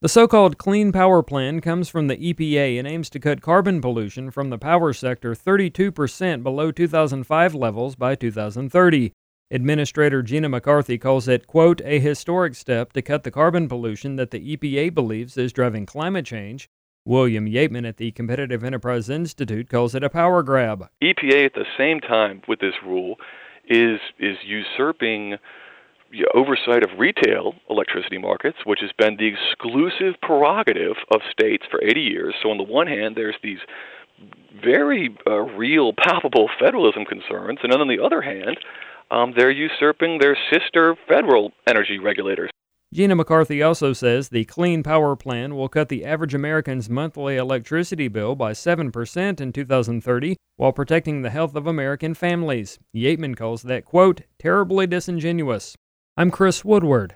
The so-called Clean Power Plan comes from the EPA and aims to cut carbon pollution from the power sector 32% below 2005 levels by 2030. Administrator Gina McCarthy calls it, quote, a historic step to cut the carbon pollution that the EPA believes is driving climate change. William Yateman at the Competitive Enterprise Institute calls it a power grab. EPA at the same time with this rule is usurping oversight of retail electricity markets, which has been the exclusive prerogative of states for 80 years. So on the one hand, there's these very real, palpable federalism concerns, and then on the other hand, they're usurping their sister federal energy regulators. Gina McCarthy also says the Clean Power Plan will cut the average American's monthly electricity bill by 7% in 2030 while protecting the health of American families. Yateman calls that, quote, terribly disingenuous. I'm Chris Woodward.